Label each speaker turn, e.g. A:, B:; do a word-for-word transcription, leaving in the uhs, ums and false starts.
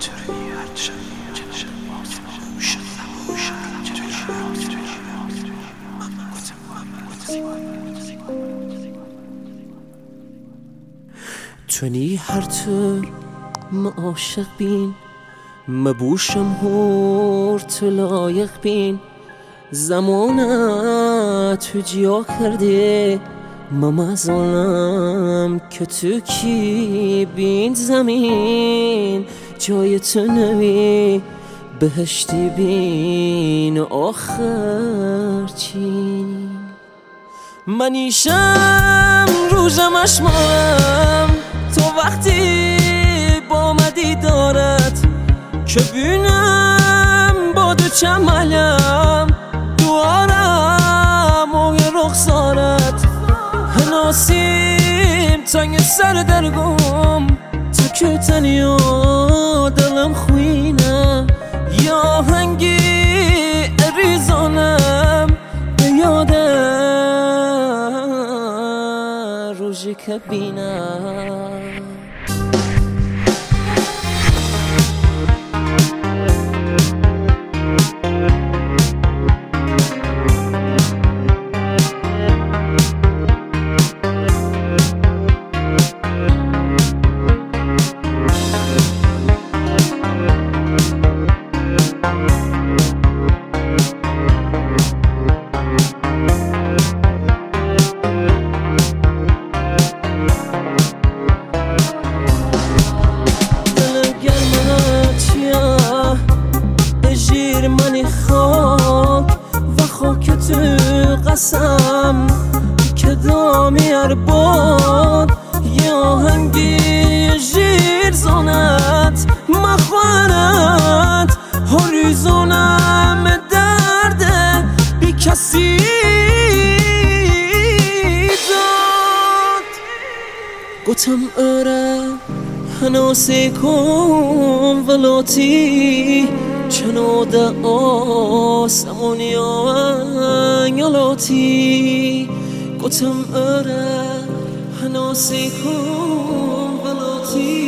A: تونی هر طور ما عاشق بین مبوشم هور تو لایق بین زمانت تو جیا کرده ممازانم که تو کی بین زمین جای تو نمی بهشتی بین آخر چی منیشم روزم اشمام تو وقتی با مدی دارد که بینم با دو چملم دوارم و رخسارت هناسیم تنگ سر درگم تو که تنیا دلم خوینه یا هنگی ریزانم به یاده روزی که بینم منی خاک و خاک تو قسم که دامی ارباد یا هنگی جیر زانت مخوانت هریزونم درده بی کسی داد گوتم اره هنوسی کن ولاتی چنو ده آسمونی آنگلاتی گوتم اره هنوسی کن ولاتی